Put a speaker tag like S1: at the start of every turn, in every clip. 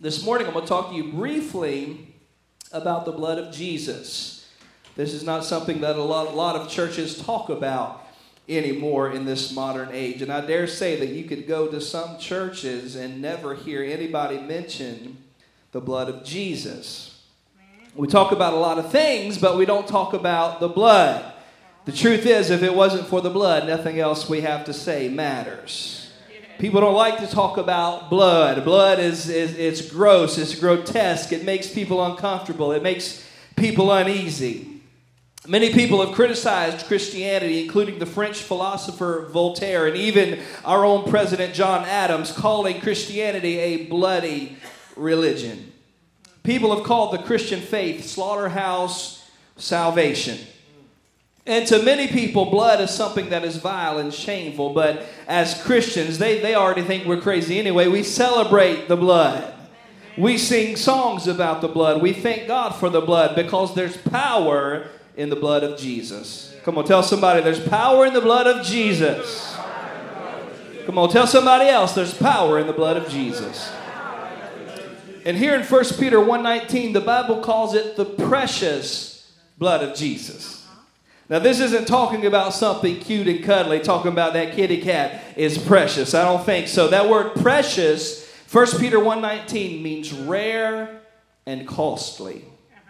S1: This morning I'm going to talk to you briefly about the blood of Jesus. This is not something that a lot of churches talk about anymore in this modern age. And I dare say that you could go to some churches and never hear anybody mention the blood of Jesus. We talk about a lot of things, but we don't talk about the blood. The truth is, if it wasn't for the blood, nothing else we have to say matters. People don't like to talk about blood. Blood it's gross, it's grotesque, it makes people uncomfortable, it makes people uneasy. Many people have criticized Christianity, including the French philosopher Voltaire and even our own President John Adams, calling Christianity a bloody religion. People have called the Christian faith slaughterhouse salvation. And to many people, blood is something that is vile and shameful. But as Christians, they already think we're crazy anyway. We celebrate the blood. We sing songs about the blood. We thank God for the blood because there's power in the blood of Jesus. Come on, tell somebody there's power in the blood of Jesus. Come on, tell somebody else there's power in the blood of Jesus. And here in 1 Peter 1:19, the Bible calls it the precious blood of Jesus. Now, this isn't talking about something cute and cuddly, talking about that kitty cat is precious. I don't think so. That word precious, 1 Peter 1:19, means rare and costly.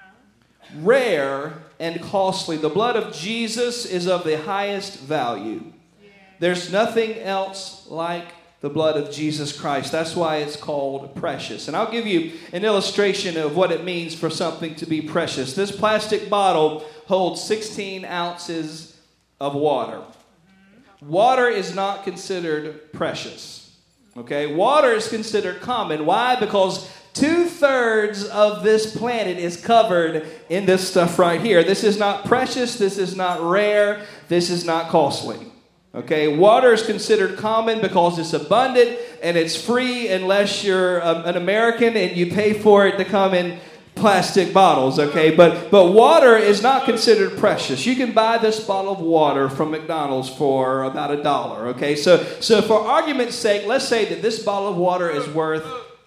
S1: Rare and costly. The blood of Jesus is of the highest value. There's nothing else like the blood of Jesus Christ. That's why it's called precious. And I'll give you an illustration of what it means for something to be precious. This plastic bottle holds 16 ounces of water. Water is not considered precious. Okay? Water is considered common. Why? Because 2/3 of this planet is covered in this stuff right here. This is not precious. This is not rare. This is not costly. Okay, water is considered common because it's abundant and it's free unless you're an American and you pay for it to come in plastic bottles, okay? But water is not considered precious. You can buy this bottle of water from McDonald's for about $1, okay? So for argument's sake, let's say that this bottle of water is worth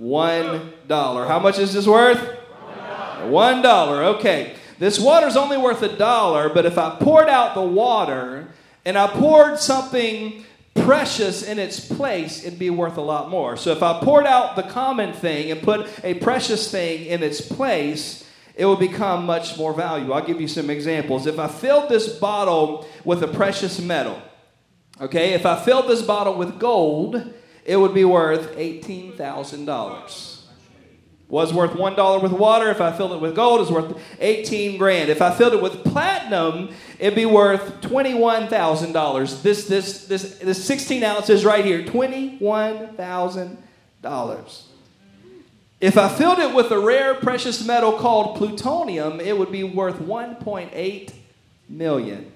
S1: $1. How much is this worth? $1, okay. This water's only worth $1, but if I poured out the water and I poured something precious in its place, it'd be worth a lot more. So if I poured out the common thing and put a precious thing in its place, it will become much more valuable. I'll give you some examples. If I filled this bottle with a precious metal, okay, if I filled this bottle with gold, it would be worth $18,000. Was worth $1 with water. If I filled it with gold, it's worth $18,000. If I filled it with platinum, it'd be worth $21,000. This 16 ounces right here, $21,000. If I filled it with a rare precious metal called plutonium, it would be worth $1.8 million.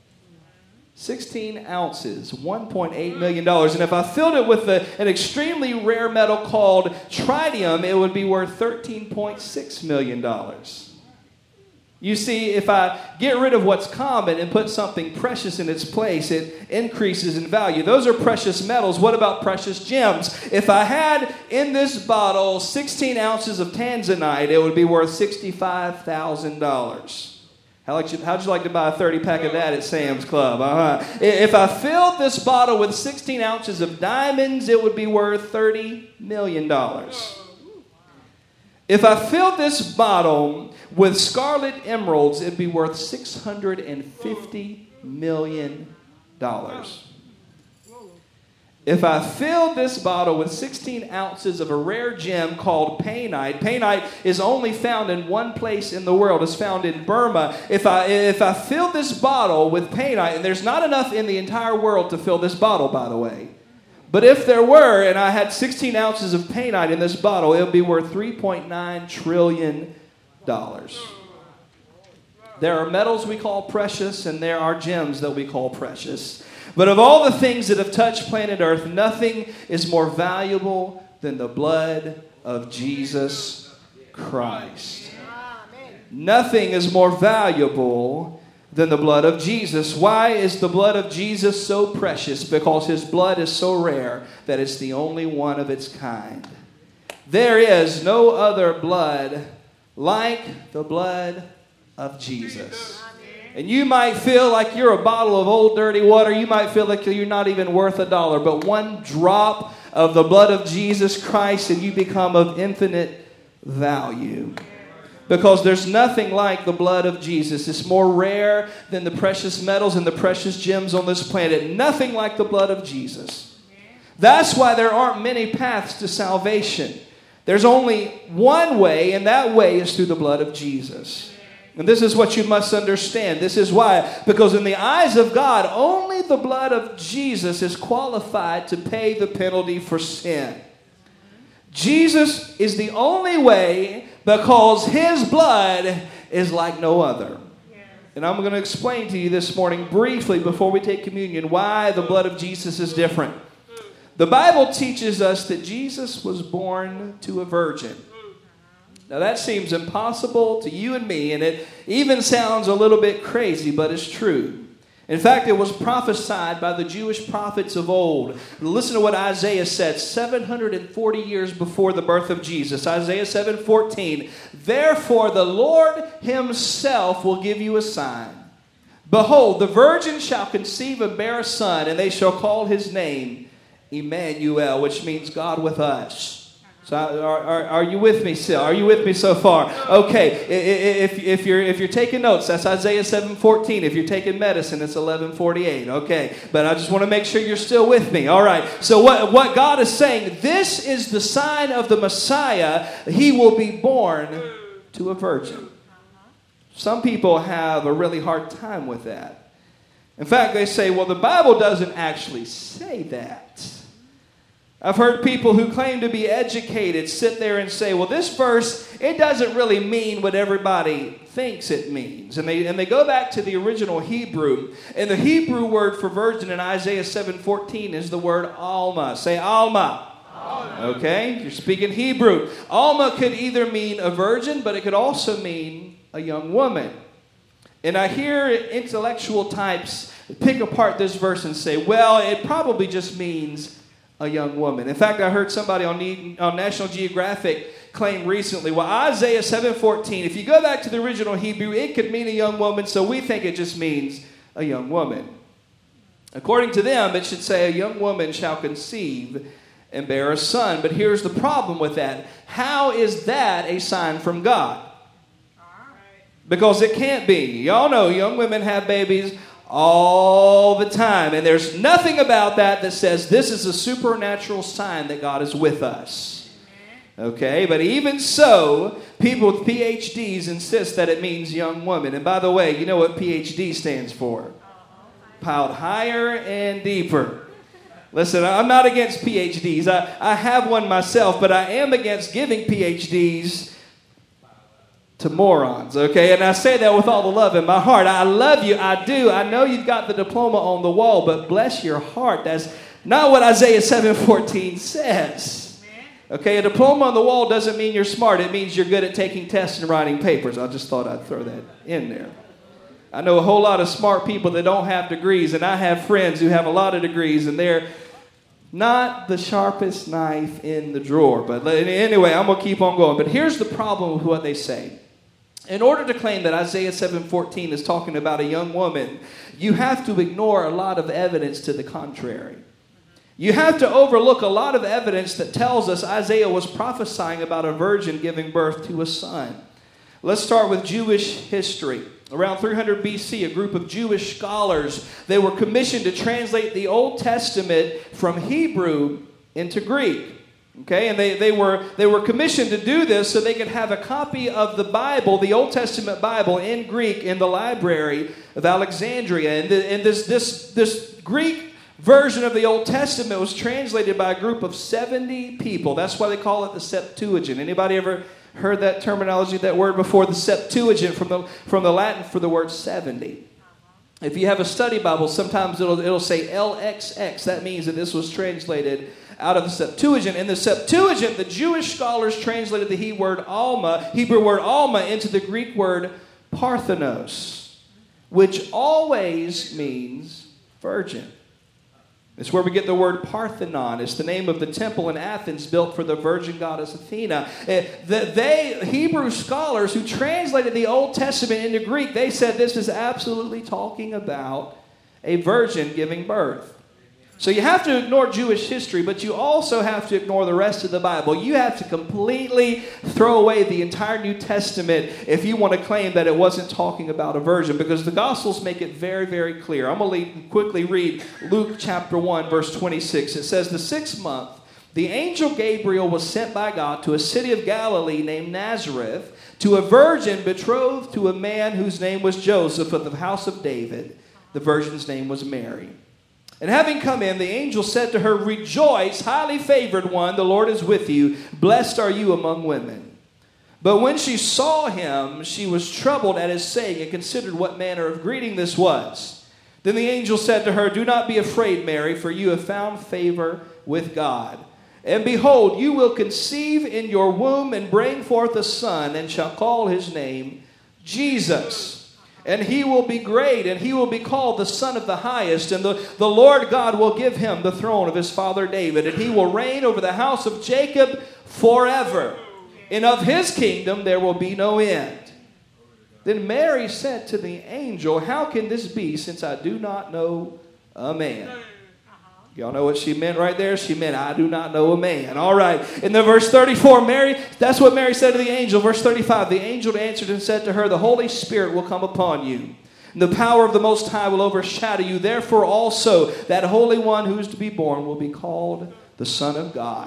S1: 16 ounces, $1.8 million. And if I filled it with an extremely rare metal called tritium, it would be worth $13.6 million. You see, if I get rid of what's common and put something precious in its place, it increases in value. Those are precious metals. What about precious gems? If I had in this bottle 16 ounces of tanzanite, it would be worth $65,000. How'd you like to buy a 30-pack of that at Sam's Club? If I filled this bottle with 16 ounces of diamonds, it would be worth $30 million. If I filled this bottle with scarlet emeralds, it'd be worth $650 million. If I filled this bottle with 16 ounces of a rare gem called painite, painite is only found in one place in the world. It's found in Burma. If I filled this bottle with painite, and there's not enough in the entire world to fill this bottle, by the way. But if there were, and I had 16 ounces of painite in this bottle, it would be worth $3.9 trillion. There are metals we call precious, and there are gems that we call precious. But of all the things that have touched planet Earth, nothing is more valuable than the blood of Jesus Christ. Nothing is more valuable than the blood of Jesus. Why is the blood of Jesus so precious? Because his blood is so rare that it's the only one of its kind. There is no other blood like the blood of Jesus. And you might feel like you're a bottle of old dirty water. You might feel like you're not even worth $1. But one drop of the blood of Jesus Christ and you become of infinite value. Because there's nothing like the blood of Jesus. It's more rare than the precious metals and the precious gems on this planet. Nothing like the blood of Jesus. That's why there aren't many paths to salvation. There's only one way, and that way is through the blood of Jesus. And this is what you must understand. This is why. Because in the eyes of God, only the blood of Jesus is qualified to pay the penalty for sin. Jesus is the only way because his blood is like no other. And I'm going to explain to you this morning briefly before we take communion why the blood of Jesus is different. The Bible teaches us that Jesus was born to a virgin. Now that seems impossible to you and me, and it even sounds a little bit crazy, but it's true. In fact, it was prophesied by the Jewish prophets of old. Listen to what Isaiah said 740 years before the birth of Jesus. Isaiah 7:14. Therefore the Lord himself will give you a sign. Behold, the virgin shall conceive and bear a son, and they shall call his name Emmanuel, which means God with us. So are you with me still? Are you with me so far? Okay, if you're taking notes, that's Isaiah 7:14. If you're taking medicine, it's 11:48. Okay, but I just want to make sure you're still with me. All right, so what God is saying, this is the sign of the Messiah. He will be born to a virgin. Some people have a really hard time with that. In fact, they say, well, the Bible doesn't actually say that. I've heard people who claim to be educated sit there and say, well, this verse, it doesn't really mean what everybody thinks it means. And they go back to the original Hebrew. And the Hebrew word for virgin in Isaiah 7:14 is the word Alma. Say Alma. Alma. Okay, you're speaking Hebrew. Alma could either mean a virgin, but it could also mean a young woman. And I hear intellectual types pick apart this verse and say, well, it probably just means a young woman. In fact, I heard somebody on National Geographic claim recently, well, Isaiah 7:14, if you go back to the original Hebrew, it could mean a young woman, so we think it just means a young woman. According to them, it should say a young woman shall conceive and bear a son. But here's the problem with that. How is that a sign from God? Because it can't be. Y'all know young women have babies all the time. And there's nothing about that says this is a supernatural sign that God is with us. Okay, but even so, people with PhDs insist that it means young woman. And by the way, you know what PhD stands for? Piled higher and deeper. Listen, I'm not against PhDs. I have one myself, but I am against giving PhDs to morons, okay? And I say that with all the love in my heart. I love you, I do. I know you've got the diploma on the wall, but bless your heart. That's not what Isaiah 7:14 says. Okay, a diploma on the wall doesn't mean you're smart. It means you're good at taking tests and writing papers. I just thought I'd throw that in there. I know a whole lot of smart people that don't have degrees, and I have friends who have a lot of degrees, and they're not the sharpest knife in the drawer. But anyway, I'm going to keep on going. But here's the problem with what they say. In order to claim that Isaiah 7:14 is talking about a young woman, you have to ignore a lot of evidence to the contrary. You have to overlook a lot of evidence that tells us Isaiah was prophesying about a virgin giving birth to a son. Let's start with Jewish history. Around 300 BC, a group of Jewish scholars, they were commissioned to translate the Old Testament from Hebrew into Greek. Okay, and they were commissioned to do this so they could have a copy of the Bible, the Old Testament Bible, in Greek in the library of Alexandria. And this Greek version of the Old Testament was translated by a group of 70 people. That's why they call it the Septuagint. Anybody ever heard that terminology, that word before? The Septuagint from the Latin for the word 70. If you have a study Bible, sometimes it'll say LXX. That means that this was translated out of the Septuagint. In the Septuagint, the Jewish scholars translated the Hebrew word Alma, into the Greek word Parthenos, which always means virgin. It's where we get the word Parthenon. It's the name of the temple in Athens built for the virgin goddess Athena. Hebrew scholars who translated the Old Testament into Greek, they said this is absolutely talking about a virgin giving birth. So you have to ignore Jewish history, but you also have to ignore the rest of the Bible. You have to completely throw away the entire New Testament if you want to claim that it wasn't talking about a virgin, because the Gospels make it very, very clear. I'm going to quickly read Luke chapter 1, verse 26. It says, "The 6th month, the angel Gabriel was sent by God to a city of Galilee named Nazareth, to a virgin betrothed to a man whose name was Joseph of the house of David. The virgin's name was Mary. And having come in, the angel said to her, 'Rejoice, highly favored one, the Lord is with you. Blessed are you among women.' But when she saw him, she was troubled at his saying and considered what manner of greeting this was. Then the angel said to her, 'Do not be afraid, Mary, for you have found favor with God. And behold, you will conceive in your womb and bring forth a son, and shall call his name Jesus. And he will be great, and he will be called the Son of the Highest. And the Lord God will give him the throne of his father David. And he will reign over the house of Jacob forever. And of his kingdom there will be no end.' Then Mary said to the angel, 'How can this be, since I do not know a man?'" Y'all know what she meant right there? She meant, "I do not know a man." All right. In the verse 34, that's what Mary said to the angel. Verse 35, the angel answered and said to her, "The Holy Spirit will come upon you, and the power of the Most High will overshadow you. Therefore also that Holy One who is to be born will be called the Son of God."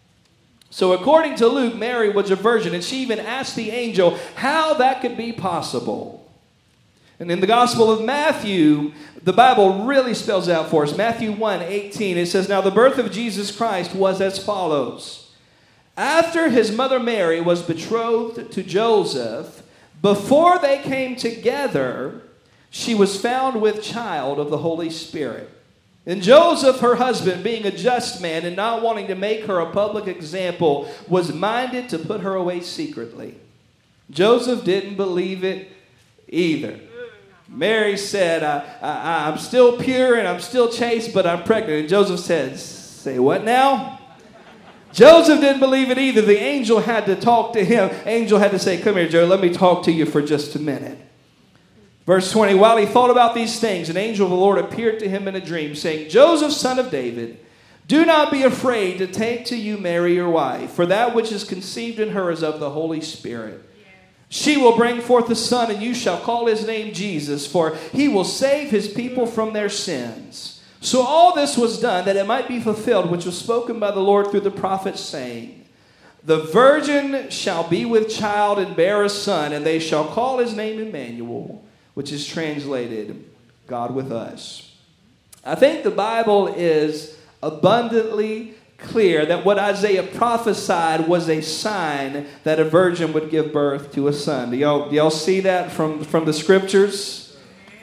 S1: So according to Luke, Mary was a virgin, and she even asked the angel how that could be possible. And in the Gospel of Matthew, the Bible really spells out for us. Matthew 1:18, it says, "Now the birth of Jesus Christ was as follows. After his mother Mary was betrothed to Joseph, before they came together, she was found with child of the Holy Spirit. And Joseph, her husband, being a just man and not wanting to make her a public example, was minded to put her away secretly. Joseph didn't believe it either. Mary said, I'm still pure and I'm still chaste, but I'm pregnant. And Joseph said, say what now? Joseph didn't believe it either. The angel had to talk to him. Angel had to say, come here, Joe, let me talk to you for just a minute. Verse 20, while he thought about these things, an angel of the Lord appeared to him in a dream, saying, Joseph, son of David, do not be afraid to take to you Mary your wife, for that which is conceived in her is of the Holy Spirit. She will bring forth a son, and you shall call his name Jesus, for he will save his people from their sins. So all this was done that it might be fulfilled, which was spoken by the Lord through the prophet, saying, the virgin shall be with child and bear a son, and they shall call his name Emmanuel, which is translated, God with us. I think the Bible is abundantly clear that what Isaiah prophesied was a sign that a virgin would give birth to a son. Do y'all see that from the scriptures?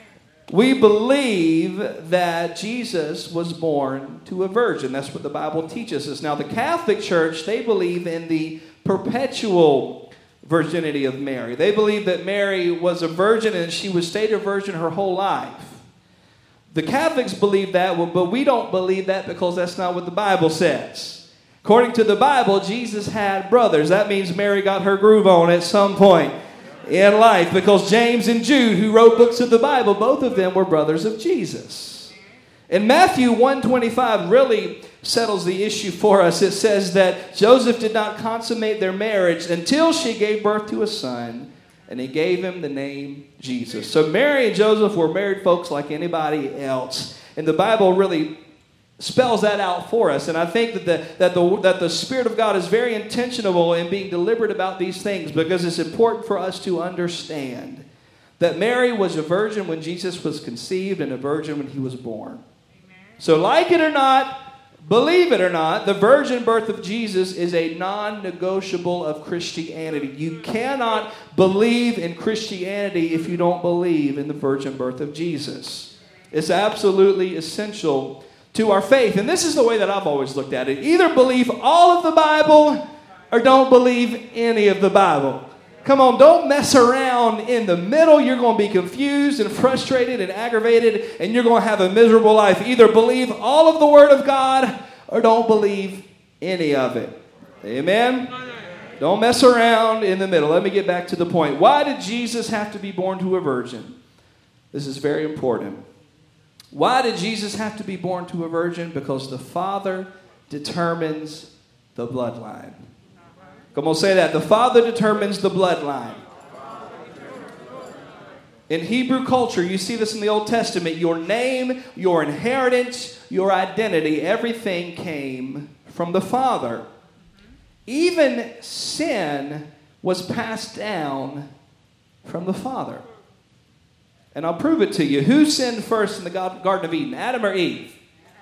S1: We believe that Jesus was born to a virgin. That's what the Bible teaches us. Now, the Catholic Church, they believe in the perpetual virginity of Mary. They believe that Mary was a virgin and she would stay a virgin her whole life. The Catholics believe that, but we don't believe that because that's not what the Bible says. According to the Bible, Jesus had brothers. That means Mary got her groove on at some point in life, because James and Jude, who wrote books of the Bible, both of them were brothers of Jesus. And Matthew 1:25 really settles the issue for us. It says that Joseph did not consummate their marriage until she gave birth to a son, and he gave him the name Jesus. So Mary and Joseph were married folks like anybody else. And the Bible really spells that out for us. And I think that the Spirit of God is very intentional in being deliberate about these things, because it's important for us to understand that Mary was a virgin when Jesus was conceived and a virgin when he was born. Amen. So like it or not, believe it or not, the virgin birth of Jesus is a non-negotiable of Christianity. You cannot believe in Christianity if you don't believe in the virgin birth of Jesus. It's absolutely essential to our faith. And this is the way that I've always looked at it. Either believe all of the Bible or don't believe any of the Bible. Come on, don't mess around in the middle. You're going to be confused and frustrated and aggravated, and you're going to have a miserable life. Either believe all of the Word of God or don't believe any of it. Amen? Don't mess around in the middle. Let me get back to the point. Why did Jesus have to be born to a virgin? This is very important. Why did Jesus have to be born to a virgin? Because the Father determines the bloodline. Come on, say that. The Father determines the bloodline. In Hebrew culture, you see this in the Old Testament. Your name, your inheritance, your identity, everything came from the Father. Even sin was passed down from the Father. And I'll prove it to you. Who sinned first in the Garden of Eden? Adam or Eve?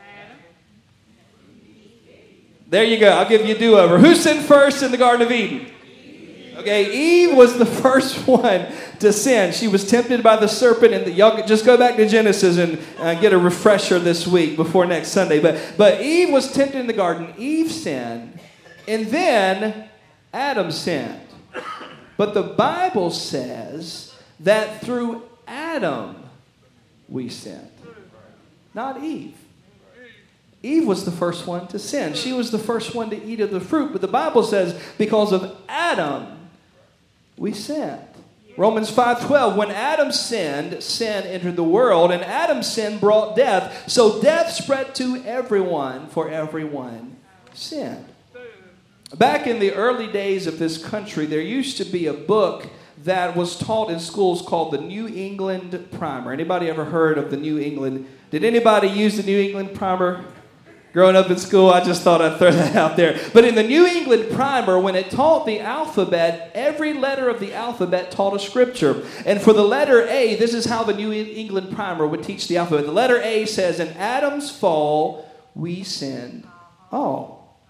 S1: There you go. I'll give you a do-over. Who sinned first in the Garden of Eden? Okay, Eve was the first one to sin. She was tempted by the serpent. And y'all just go back to Genesis and get a refresher this week before next Sunday. But Eve was tempted in the garden. Eve sinned. And then Adam sinned. But the Bible says that through Adam we sinned. Not Eve. Eve was the first one to sin. She was the first one to eat of the fruit. But the Bible says because of Adam, we sinned. Romans 5:12, when Adam sinned, sin entered the world, and Adam's sin brought death. So death spread to everyone, for everyone sinned. Back in the early days of this country, there used to be a book that was taught in schools called the New England Primer. Anybody ever heard of the New England? Did anybody use the New England Primer? Growing up in school, I just thought I'd throw that out there. But in the New England Primer, when it taught the alphabet, every letter of the alphabet taught a scripture. And for the letter A, this is how the New England Primer would teach the alphabet. The letter A says, in Adam's fall, we sinned all.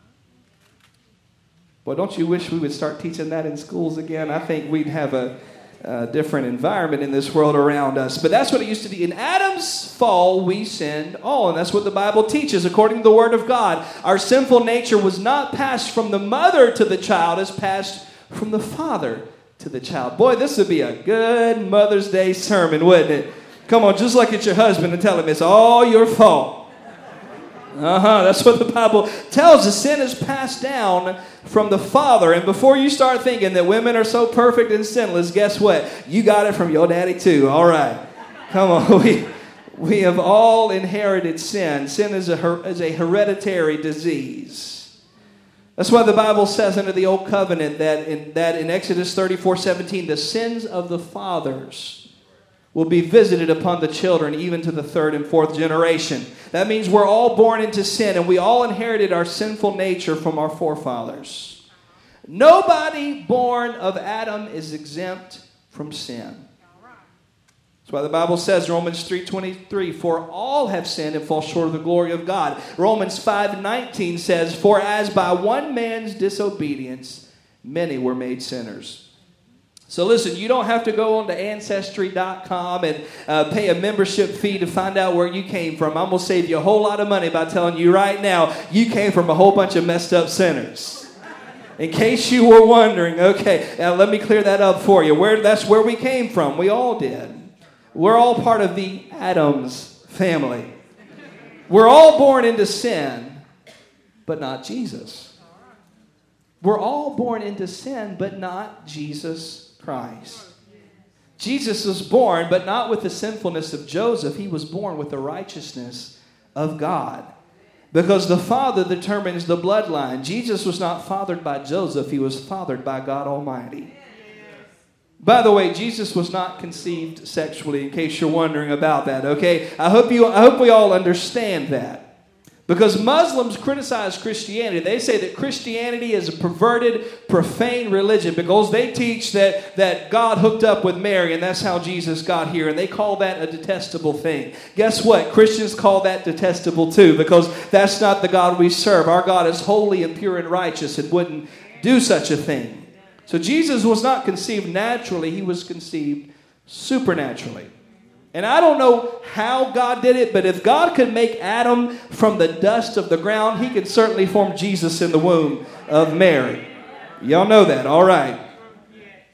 S1: Boy, don't you wish we would start teaching that in schools again? I think we'd have a different environment in this world around us. But that's what it used to be. In Adam's fall, we sinned all. And that's what the Bible teaches. According to the Word of God, our sinful nature was not passed from the mother to the child. It's passed from the father to the child. Boy, this would be a good Mother's Day sermon, wouldn't it? Come on, just look at your husband and tell him it's all your fault. That's what the Bible tells us. Sin is passed down from the Father. And before you start thinking that women are so perfect and sinless, guess what? You got it from your daddy too. All right. Come on. We have all inherited sin. Sin is a hereditary disease. That's why the Bible says under the Old Covenant that in Exodus 34:17, the sins of the fathers will be visited upon the children, even to the third and fourth generation. That means we're all born into sin, and we all inherited our sinful nature from our forefathers. Nobody born of Adam is exempt from sin. That's why the Bible says, Romans 3:23, for all have sinned and fall short of the glory of God. Romans 5:19 says, for as by one man's disobedience, many were made sinners. So listen, you don't have to go on to Ancestry.com and pay a membership fee to find out where you came from. I'm going to save you a whole lot of money by telling you right now, you came from a whole bunch of messed up sinners. In case you were wondering, okay, now let me clear that up for you. That's where we came from. We all did. We're all part of the Adams family. We're all born into sin, but not Jesus. We're all born into sin, but not Jesus Christ. Jesus was born, but not with the sinfulness of Joseph. He was born with the righteousness of God. Because the Father determines the bloodline. Jesus was not fathered by Joseph. He was fathered by God Almighty. By the way, Jesus was not conceived sexually, in case you're wondering about that, okay? I hope we all understand that. Because Muslims criticize Christianity. They say that Christianity is a perverted, profane religion because they teach that God hooked up with Mary and that's how Jesus got here. And they call that a detestable thing. Guess what? Christians call that detestable too because that's not the God we serve. Our God is holy and pure and righteous and wouldn't do such a thing. So Jesus was not conceived naturally. He was conceived supernaturally. And I don't know how God did it, but if God could make Adam from the dust of the ground, he could certainly form Jesus in the womb of Mary. Y'all know that, all right.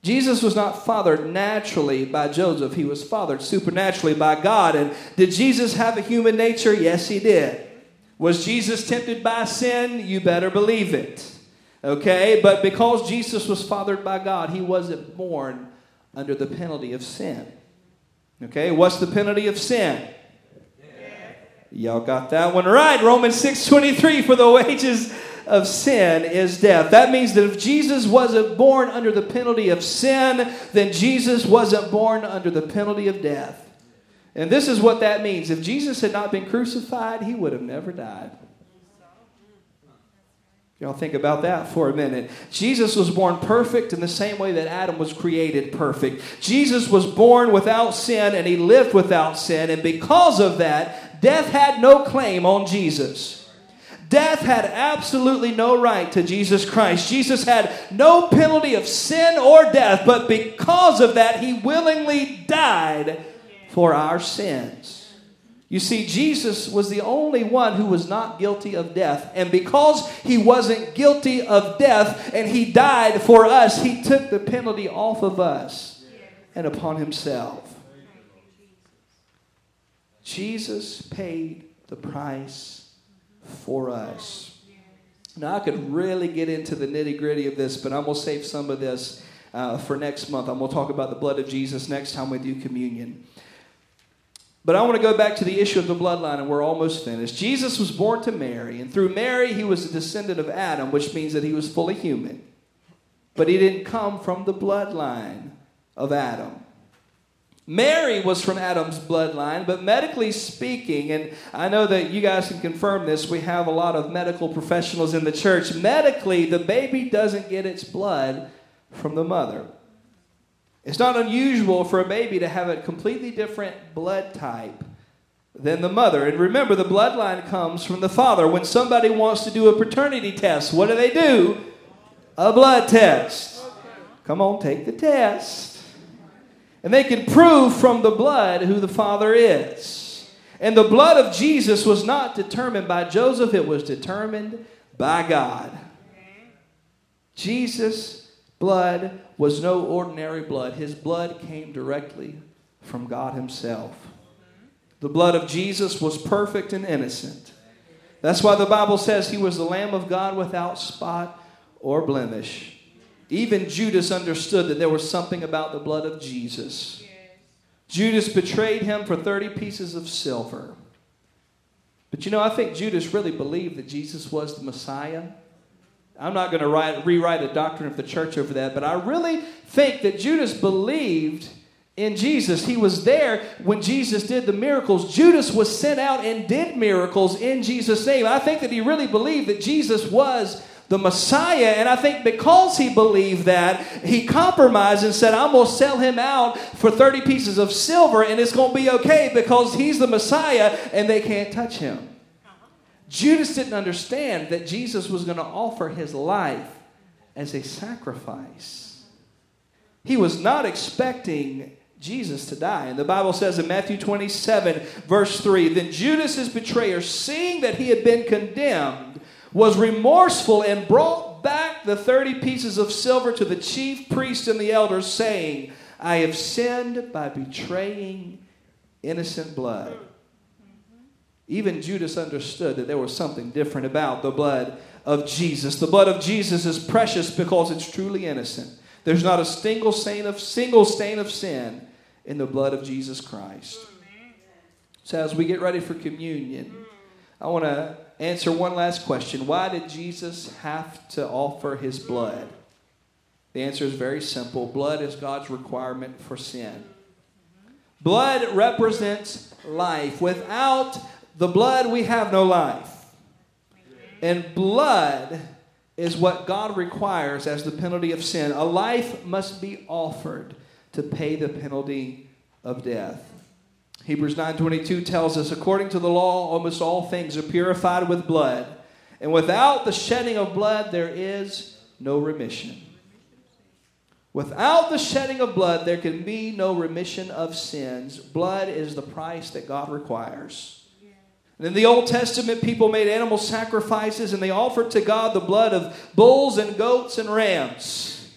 S1: Jesus was not fathered naturally by Joseph. He was fathered supernaturally by God. And did Jesus have a human nature? Yes, he did. Was Jesus tempted by sin? You better believe it. Okay? But because Jesus was fathered by God, he wasn't born under the penalty of sin. Okay? What's the penalty of sin? Y'all got that one right. Romans 6:23, for the wages of sin is death. That means that if Jesus wasn't born under the penalty of sin, then Jesus wasn't born under the penalty of death. And this is what that means. If Jesus had not been crucified, he would have never died. Y'all think about that for a minute. Jesus was born perfect in the same way that Adam was created perfect. Jesus was born without sin and he lived without sin. And because of that, death had no claim on Jesus. Death had absolutely no right to Jesus Christ. Jesus had no penalty of sin or death, but because of that, he willingly died for our sins. You see, Jesus was the only one who was not guilty of death. And because he wasn't guilty of death and he died for us, he took the penalty off of us and upon himself. Jesus paid the price for us. Now, I could really get into the nitty-gritty of this, but I'm going to save some of this for next month. I'm going to talk about the blood of Jesus next time we do communion. But I want to go back to the issue of the bloodline, and we're almost finished. Jesus was born to Mary, and through Mary, he was a descendant of Adam, which means that he was fully human. But he didn't come from the bloodline of Adam. Mary was from Adam's bloodline, but medically speaking, and I know that you guys can confirm this, we have a lot of medical professionals in the church. Medically, the baby doesn't get its blood from the mother. It's not unusual for a baby to have a completely different blood type than the mother. And remember, the bloodline comes from the father. When somebody wants to do a paternity test, what do? A blood test. Come on, take the test. And they can prove from the blood who the father is. And the blood of Jesus was not determined by Joseph. It was determined by God. Jesus' blood was no ordinary blood. His blood came directly from God himself. The blood of Jesus was perfect and innocent. That's why the Bible says he was the Lamb of God without spot or blemish. Even Judas understood that there was something about the blood of Jesus. Yes. Judas betrayed him for 30 pieces of silver. But I think Judas really believed that Jesus was the Messiah. I'm not going to rewrite a doctrine of the church over that, but I really think that Judas believed in Jesus. He was there when Jesus did the miracles. Judas was sent out and did miracles in Jesus' name. I think that he really believed that Jesus was the Messiah, and I think because he believed that, he compromised and said, I'm going to sell him out for 30 pieces of silver, and it's going to be okay because he's the Messiah, and they can't touch him. Judas didn't understand that Jesus was going to offer his life as a sacrifice. He was not expecting Jesus to die. And the Bible says in Matthew 27, verse 3, then Judas, his betrayer, seeing that he had been condemned, was remorseful and brought back the 30 pieces of silver to the chief priests and the elders, saying, I have sinned by betraying innocent blood. Even Judas understood that there was something different about the blood of Jesus. The blood of Jesus is precious because it's truly innocent. There's not a single stain of sin in the blood of Jesus Christ. So as we get ready for communion, I want to answer one last question. Why did Jesus have to offer his blood? The answer is very simple. Blood is God's requirement for sin. Blood represents life. Without the blood, we have no life. And blood is what God requires as the penalty of sin. A life must be offered to pay the penalty of death. Hebrews 9:22 tells us, according to the law, almost all things are purified with blood. And without the shedding of blood, there is no remission. Without the shedding of blood, there can be no remission of sins. Blood is the price that God requires. And in the Old Testament, people made animal sacrifices, and they offered to God the blood of bulls and goats and rams.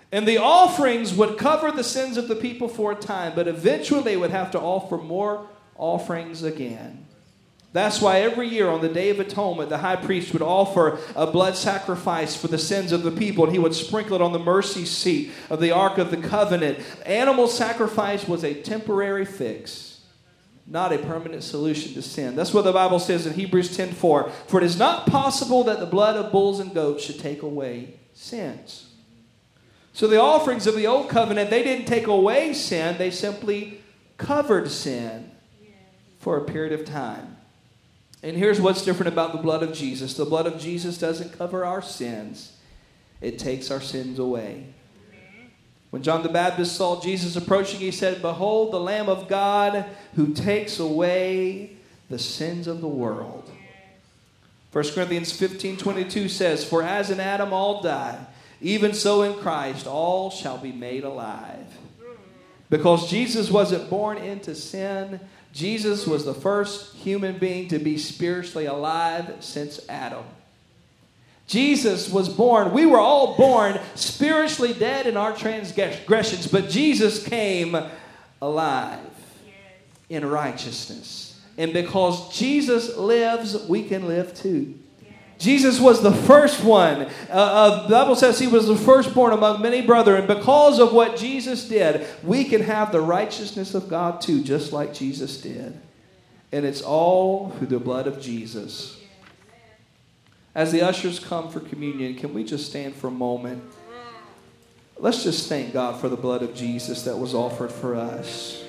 S1: And the offerings would cover the sins of the people for a time, but eventually they would have to offer more offerings again. That's why every year on the Day of Atonement, the high priest would offer a blood sacrifice for the sins of the people, and he would sprinkle it on the mercy seat of the Ark of the Covenant. Animal sacrifice was a temporary fix, not a permanent solution to sin. That's what the Bible says in Hebrews 10:4. For it is not possible that the blood of bulls and goats should take away sins. So the offerings of the Old Covenant, they didn't take away sin. They simply covered sin for a period of time. And here's what's different about the blood of Jesus. The blood of Jesus doesn't cover our sins. It takes our sins away. When John the Baptist saw Jesus approaching, he said, "Behold the Lamb of God who takes away the sins of the world." 1 Corinthians 15:22 says, "For as in Adam all die, even so in Christ all shall be made alive." Because Jesus wasn't born into sin, Jesus was the first human being to be spiritually alive since Adam. Jesus was born. We were all born spiritually dead in our transgressions, but Jesus came alive in righteousness. And because Jesus lives, we can live too. Jesus was the first one. The Bible says he was the firstborn among many brethren. And because of what Jesus did, we can have the righteousness of God too, just like Jesus did. And it's all through the blood of Jesus. As the ushers come for communion, can we just stand for a moment? Let's just thank God for the blood of Jesus that was offered for us.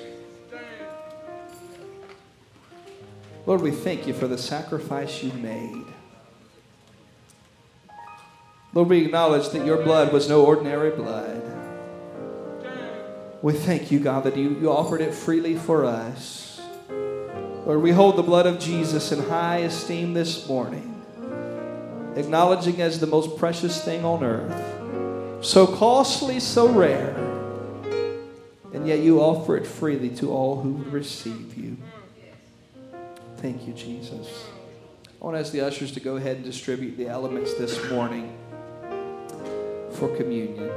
S1: Lord, we thank you for the sacrifice you made. Lord, we acknowledge that your blood was no ordinary blood. We thank you, God, that you offered it freely for us. Lord, we hold the blood of Jesus in high esteem this morning, acknowledging as the most precious thing on earth, so costly, so rare, and yet you offer it freely to all who receive you. Thank you, Jesus. I want to ask the ushers to go ahead and distribute the elements this morning for communion.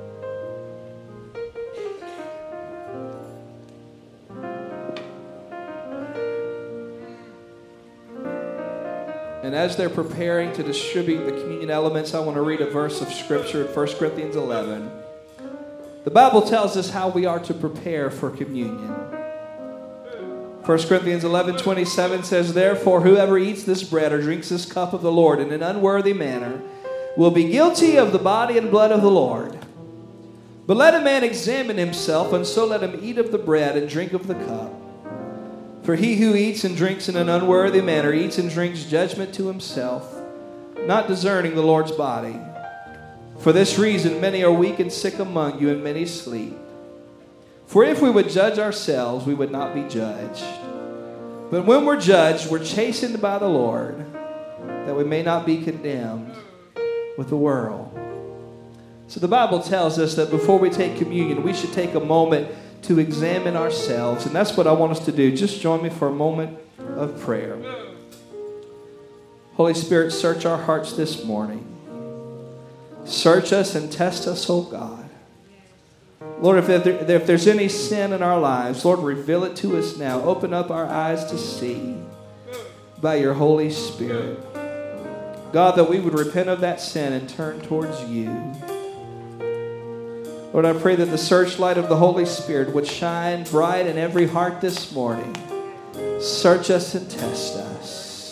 S1: And as they're preparing to distribute the communion elements, I want to read a verse of Scripture in 1 Corinthians 11. The Bible tells us how we are to prepare for communion. 1 Corinthians 11:27 says, "Therefore, whoever eats this bread or drinks this cup of the Lord in an unworthy manner will be guilty of the body and blood of the Lord. But let a man examine himself, and so let him eat of the bread and drink of the cup. For he who eats and drinks in an unworthy manner eats and drinks judgment to himself, not discerning the Lord's body. For this reason many are weak and sick among you, and many sleep. For if we would judge ourselves, we would not be judged. But when we're judged, we're chastened by the Lord, that we may not be condemned with the world." So the Bible tells us that before we take communion, we should take a moment to examine ourselves. And that's what I want us to do. Just join me for a moment of prayer. Holy Spirit, search our hearts this morning. Search us and test us, oh God. Lord, if there's any sin in our lives, Lord, reveal it to us now. Open up our eyes to see by your Holy Spirit. God, that we would repent of that sin and turn towards you. Lord, I pray that the searchlight of the Holy Spirit would shine bright in every heart this morning. Search us and test us.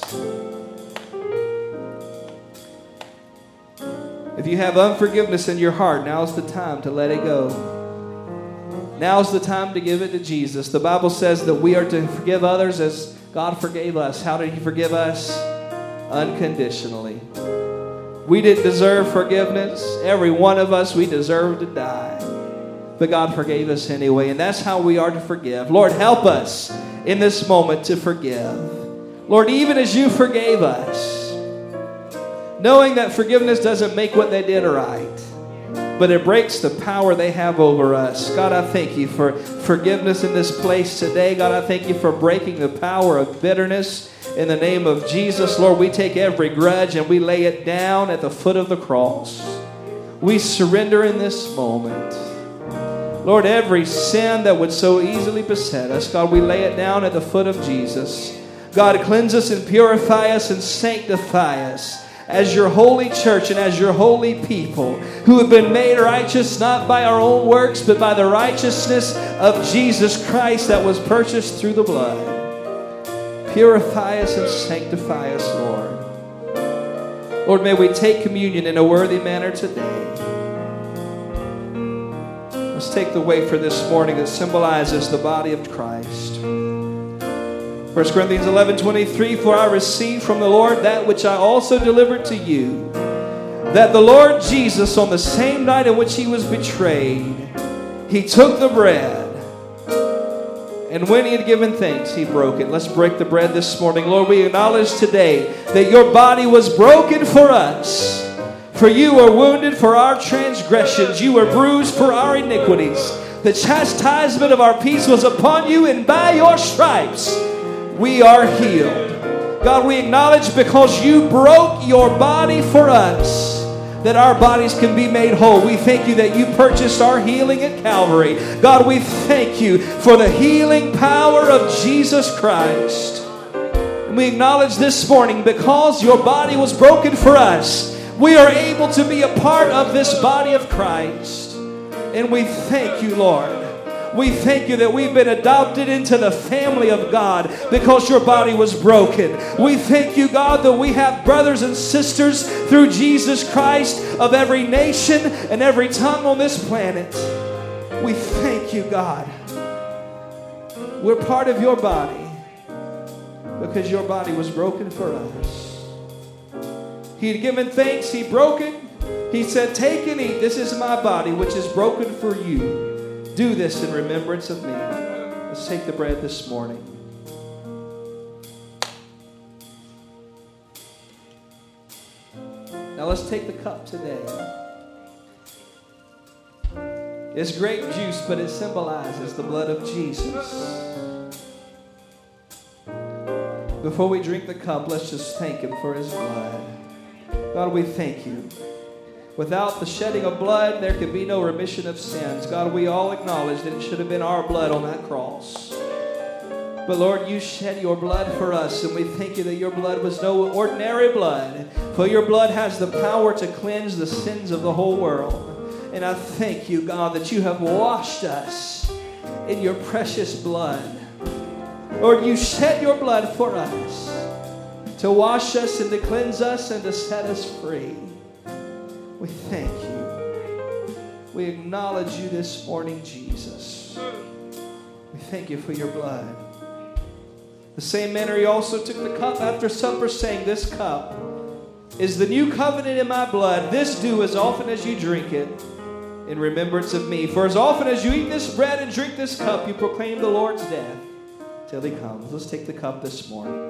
S1: If you have unforgiveness in your heart, now's the time to let it go. Now's the time to give it to Jesus. The Bible says that we are to forgive others as God forgave us. How did he forgive us? Unconditionally. We didn't deserve forgiveness. Every one of us, we deserve to die. But God forgave us anyway, and that's how we are to forgive. Lord, help us in this moment to forgive. Lord, even as you forgave us, knowing that forgiveness doesn't make what they did right, but it breaks the power they have over us. God, I thank you for forgiveness in this place today. God, I thank you for breaking the power of bitterness in the name of Jesus. Lord, we take every grudge and we lay it down at the foot of the cross. we surrender in this moment. Lord, every sin that would so easily beset us, God, we lay it down at the foot of Jesus. God, cleanse us and purify us and sanctify us as your holy church and as your holy people who have been made righteous not by our own works but by the righteousness of Jesus Christ that was purchased through the blood. Purify us and sanctify us, Lord. Lord, may we take communion in a worthy manner today. Let's take the wafer this morning that symbolizes the body of Christ. 1 Corinthians 11:23, for I received from the Lord that which I also delivered to you, that the Lord Jesus, on the same night in which he was betrayed, he took the bread, and when he had given thanks, he broke it. Let's break the bread this morning. Lord, we acknowledge today that your body was broken for us. For you were wounded for our transgressions, you were bruised for our iniquities. The chastisement of our peace was upon you, and by your stripes we are healed. God, we acknowledge because you broke your body for us, that our bodies can be made whole. We thank you that you purchased our healing at Calvary. God, we thank you for the healing power of Jesus Christ. And we acknowledge this morning because your body was broken for us, we are able to be a part of this body of Christ. And we thank you, Lord. We thank you that we've been adopted into the family of God because your body was broken. We thank you, God, that we have brothers and sisters through Jesus Christ of every nation and every tongue on this planet. We thank you, God. We're part of your body because your body was broken for us. He had given thanks, he broke it. He said, take and eat. This is my body, which is broken for you. Do this in remembrance of me. Let's take the bread this morning. Now let's take the cup today. It's grape juice, but it symbolizes the blood of Jesus. Before we drink the cup, let's just thank him for his blood. God, we thank you. Without the shedding of blood, there could be no remission of sins. God, we all acknowledge that it should have been our blood on that cross. But Lord, you shed your blood for us, and we thank you that your blood was no ordinary blood, for your blood has the power to cleanse the sins of the whole world. And I thank you, God, that you have washed us in your precious blood. Lord, you shed your blood for us to wash us and to cleanse us and to set us free. We thank you. We acknowledge you this morning, Jesus. We thank you for your blood. The same manner he also took the cup after supper, saying, this cup is the new covenant in my blood. This do as often as you drink it in remembrance of me. For as often as you eat this bread and drink this cup, you proclaim the Lord's death till he comes. Let's take the cup this morning.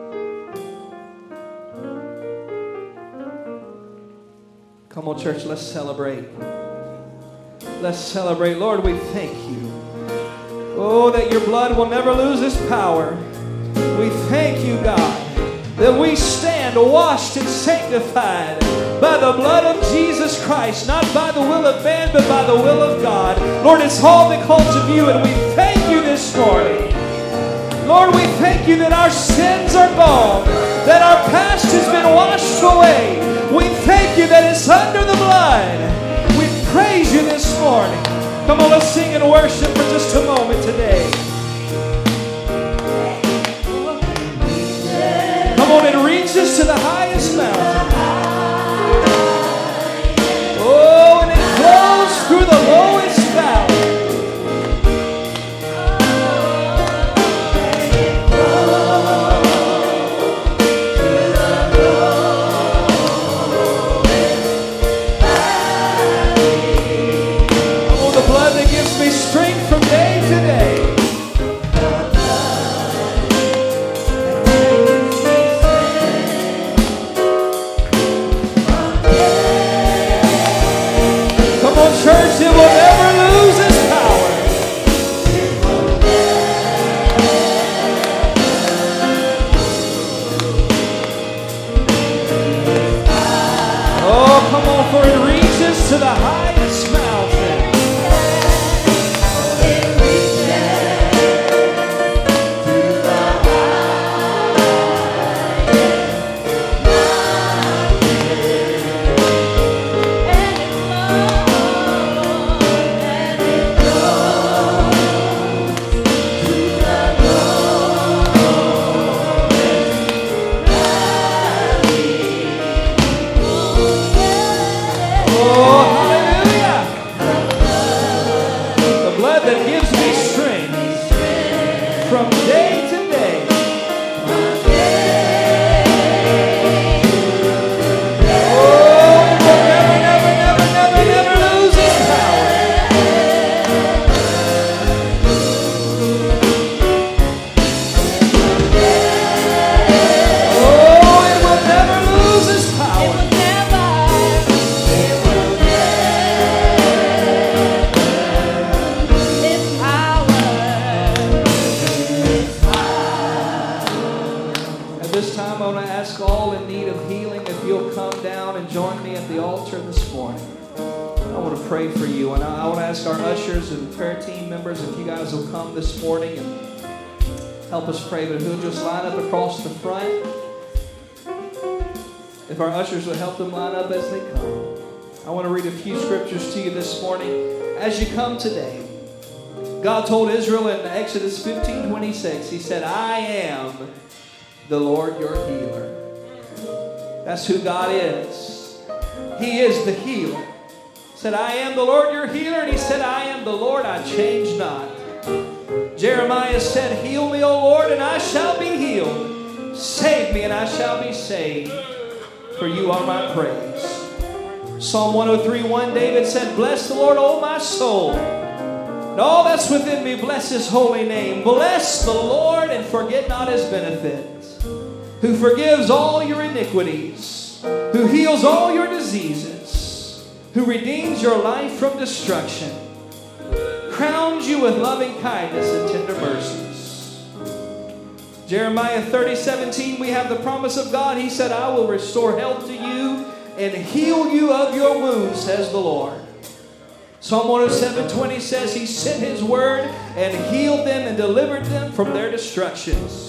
S1: Come on, church, let's celebrate. Let's celebrate. Lord, we thank you. Oh, that your blood will never lose its power. We thank you, God, that we stand washed and sanctified by the blood of Jesus Christ, not by the will of man, but by the will of God. Lord, it's all because of you, and we thank you this morning. Lord, we thank you that our sins are gone, that our past has been washed away. We thank you that it's under the blood. We praise you this morning. Come on, let's sing and worship for just a moment today. Come on, it reaches to the highest mountain. Oh, and it flows through the lowest valley. Oh, hallelujah. The blood that gives me strength from day to day. Oh, it will never, never, never, never, never lose its power. Oh, it will never lose its power. This time I want to ask all in need of healing if you'll come down and join me at the altar this morning. I want to pray for you, and I want to ask our ushers and prayer team members if you guys will come this morning and help us pray, but who'll just line up across the front. If our ushers will help them line up as they come. I want to read a few scriptures to you this morning. As you come today, God told Israel in Exodus 15:26, He said, I am the Lord your healer. That's who God is. He is the healer. He said, I am the Lord your healer. And He said, I am the Lord, I change not. Jeremiah said, heal me, O Lord, and I shall be healed. Save me, and I shall be saved. For you are my praise. Psalm 103:1, David said, bless the Lord, O my soul. And all that's within me, bless His holy name. Bless the Lord and forget not His benefits. Who forgives all your iniquities, who heals all your diseases, who redeems your life from destruction, crowns you with loving kindness and tender mercies. Jeremiah 30:17, we have the promise of God. He said, I will restore health to you and heal you of your wounds, says the Lord. Psalm 107:20 says He sent His word and healed them and delivered them from their destructions.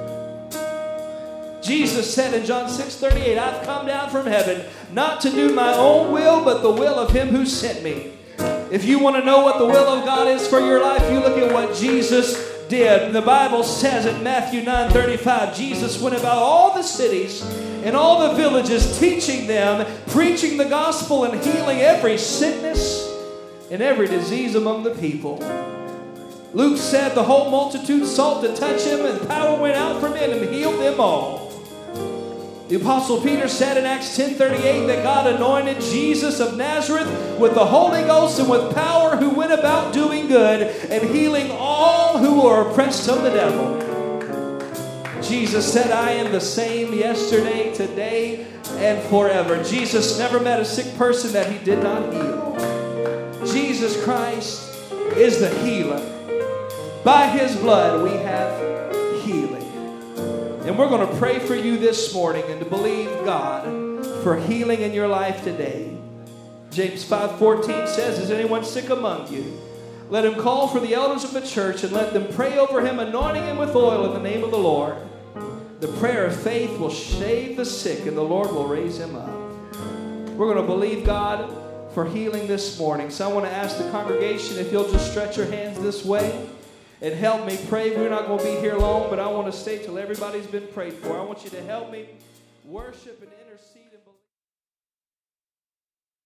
S1: Jesus said in John 6:38, I've come down from heaven not to do my own will, but the will of Him who sent me. If you want to know what the will of God is for your life, you look at what Jesus did. The Bible says in Matthew 9:35, Jesus went about all the cities and all the villages, teaching them, preaching the gospel, and healing every sickness and every disease among the people. Luke said the whole multitude sought to touch Him, and power went out from Him and healed them all. The Apostle Peter said in Acts 10:38 that God anointed Jesus of Nazareth with the Holy Ghost and with power, who went about doing good and healing all who were oppressed of the devil. Jesus said, I am the same yesterday, today, and forever. Jesus never met a sick person that He did not heal. Jesus Christ is the healer. By His blood we have healing. And we're going to pray for you this morning and to believe God for healing in your life today. James 5:14 says, is anyone sick among you? Let him call for the elders of the church and let them pray over him, anointing him with oil in the name of the Lord. The prayer of faith will save the sick, and the Lord will raise him up. We're going to believe God for healing this morning. So I want to ask the congregation if you'll just stretch your hands this way and help me pray. We're not going to be here long, but I want to stay till everybody's been prayed for. I want you to help me worship and